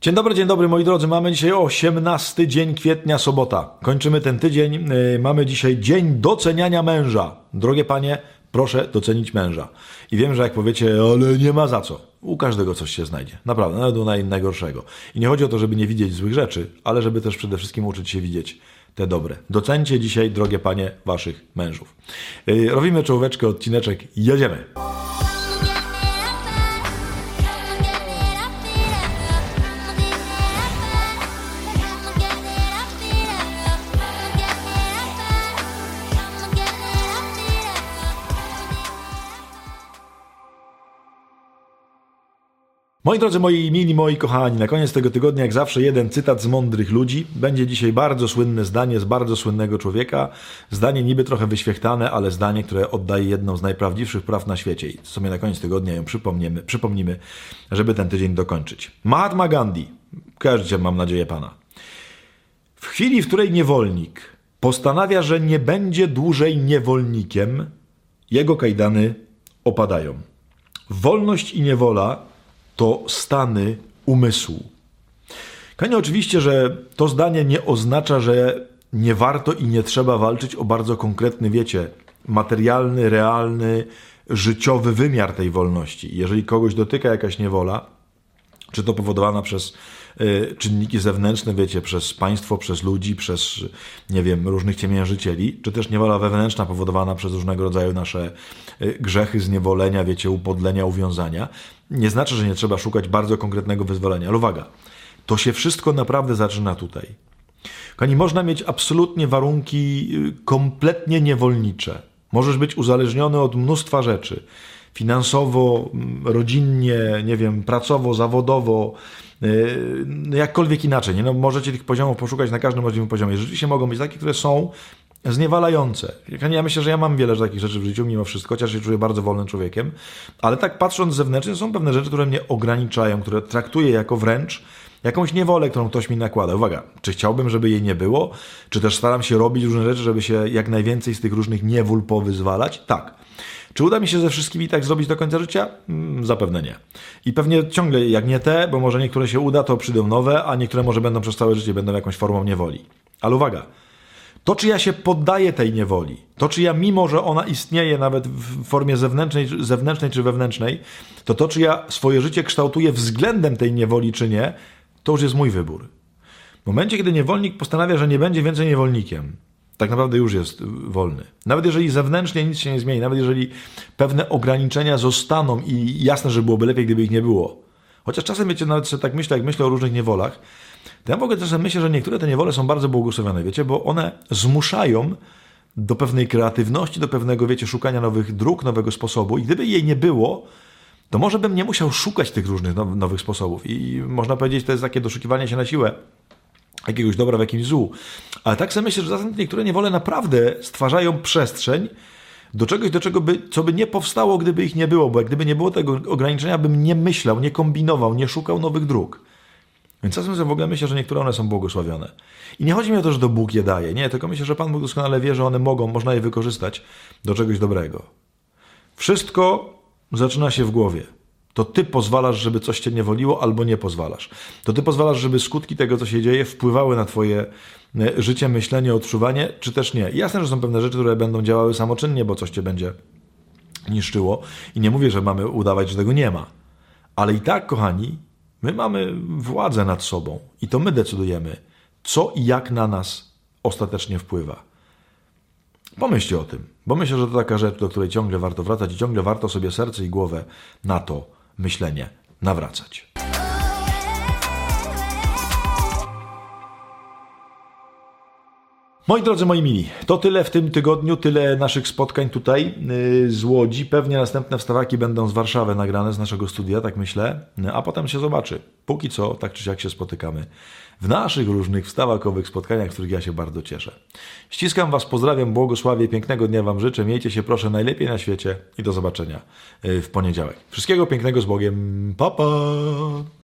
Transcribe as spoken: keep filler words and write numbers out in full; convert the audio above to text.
Dzień dobry, dzień dobry moi drodzy. Mamy dzisiaj osiemnasty dzień kwietnia, sobota. Kończymy ten tydzień. Yy, mamy dzisiaj dzień doceniania męża. Drogie panie, proszę docenić męża. I wiem, że jak powiecie, ale nie ma za co. U każdego coś się znajdzie. Naprawdę, nawet u naj, najgorszego. I nie chodzi o to, żeby nie widzieć złych rzeczy, ale żeby też przede wszystkim uczyć się widzieć te dobre. Doceńcie dzisiaj, drogie panie, waszych mężów. Yy, robimy czołóweczkę, odcineczek, jedziemy. Moi drodzy, moi mili, moi kochani, na koniec tego tygodnia, jak zawsze, jeden cytat z mądrych ludzi. Będzie dzisiaj bardzo słynne zdanie z bardzo słynnego człowieka. Zdanie niby trochę wyświechtane, ale zdanie, które oddaje jedną z najprawdziwszych praw na świecie. I sobie na koniec tygodnia ją przypomnimy, przypomnimy, żeby ten tydzień dokończyć. Mahatma Gandhi, kojarzycie, mam nadzieję, pana. W chwili, w której niewolnik postanawia, że nie będzie dłużej niewolnikiem, jego kajdany opadają. Wolność i niewola to stany umysłu. Kochani, oczywiście, że to zdanie nie oznacza, że nie warto i nie trzeba walczyć o bardzo konkretny, wiecie, materialny, realny, życiowy wymiar tej wolności. Jeżeli kogoś dotyka jakaś niewola, czy to powodowana przez y, czynniki zewnętrzne, wiecie, przez państwo, przez ludzi, przez, nie wiem, różnych ciemiężycieli, czy też niewola wewnętrzna powodowana przez różnego rodzaju nasze y, grzechy, zniewolenia, wiecie, upodlenia, uwiązania, nie znaczy, że nie trzeba szukać bardzo konkretnego wyzwolenia. Ale uwaga, to się wszystko naprawdę zaczyna tutaj. Kochani, można mieć absolutnie warunki kompletnie niewolnicze. Możesz być uzależniony od mnóstwa rzeczy. Finansowo, rodzinnie, nie wiem, pracowo, zawodowo, yy, jakkolwiek inaczej. Nie? No, możecie tych poziomów poszukać na każdym możliwym poziomie. Rzeczywiście mogą być takie, które są zniewalające. Ja myślę, że ja mam wiele takich rzeczy w życiu mimo wszystko, chociaż się czuję bardzo wolnym człowiekiem, ale tak patrząc zewnętrznie, są pewne rzeczy, które mnie ograniczają, które traktuję jako wręcz jakąś niewolę, którą ktoś mi nakłada. Uwaga, czy chciałbym, żeby jej nie było? Czy też staram się robić różne rzeczy, żeby się jak najwięcej z tych różnych niewól powyzwalać? Tak. Czy uda mi się ze wszystkimi tak zrobić do końca życia? Hmm, zapewne nie. I pewnie ciągle, jak nie te, bo może niektóre się uda, to przyjdą nowe, a niektóre może będą przez całe życie, będą jakąś formą niewoli. Ale uwaga, to czy ja się poddaję tej niewoli, to czy ja, mimo że ona istnieje nawet w formie zewnętrznej, zewnętrznej czy wewnętrznej, to to czy ja swoje życie kształtuję względem tej niewoli czy nie, to już jest mój wybór. W momencie, kiedy niewolnik postanawia, że nie będzie więcej niewolnikiem, tak naprawdę już jest wolny. Nawet jeżeli zewnętrznie nic się nie zmieni, nawet jeżeli pewne ograniczenia zostaną i jasne, że byłoby lepiej, gdyby ich nie było. Chociaż czasem, wiecie, nawet sobie tak myślę, jak myślę o różnych niewolach, to ja w ogóle czasem myślę, że niektóre te niewole są bardzo błogosławione, wiecie, bo one zmuszają do pewnej kreatywności, do pewnego, wiecie, szukania nowych dróg, nowego sposobu i gdyby jej nie było, to może bym nie musiał szukać tych różnych nowych sposobów i można powiedzieć, to jest takie doszukiwanie się na siłę jakiegoś dobra w jakimś złu. Ale tak sobie myślę, że czasem niektóre niewole naprawdę stwarzają przestrzeń do czegoś, do czego by, co by nie powstało, gdyby ich nie było, bo jak gdyby nie było tego ograniczenia, bym nie myślał, nie kombinował, nie szukał nowych dróg. Więc czasem sobie w ogóle myślę, że niektóre one są błogosławione. I nie chodzi mi o to, że to Bóg je daje. Nie, tylko myślę, że Pan Bóg doskonale wie, że one mogą, można je wykorzystać do czegoś dobrego. Wszystko zaczyna się w głowie. To ty pozwalasz, żeby coś cię niewoliło, albo nie pozwalasz. To ty pozwalasz, żeby skutki tego, co się dzieje, wpływały na twoje życie, myślenie, odczuwanie, czy też nie. Jasne, że są pewne rzeczy, które będą działały samoczynnie, bo coś cię będzie niszczyło. I nie mówię, że mamy udawać, że tego nie ma. Ale i tak, kochani, my mamy władzę nad sobą i to my decydujemy, co i jak na nas ostatecznie wpływa. Pomyślcie o tym, bo myślę, że to taka rzecz, do której ciągle warto wracać i ciągle warto sobie serce i głowę na to myślenie nawracać. Moi drodzy, moi mili, to tyle w tym tygodniu, tyle naszych spotkań tutaj z Łodzi. Pewnie następne wstawaki będą z Warszawy nagrane, z naszego studia, tak myślę, a potem się zobaczy. Póki co, tak czy siak się spotykamy w naszych różnych wstawakowych spotkaniach, z których ja się bardzo cieszę. Ściskam was, pozdrawiam, błogosławię, pięknego dnia wam życzę, miejcie się proszę najlepiej na świecie i do zobaczenia w poniedziałek. Wszystkiego pięknego z Bogiem, pa pa!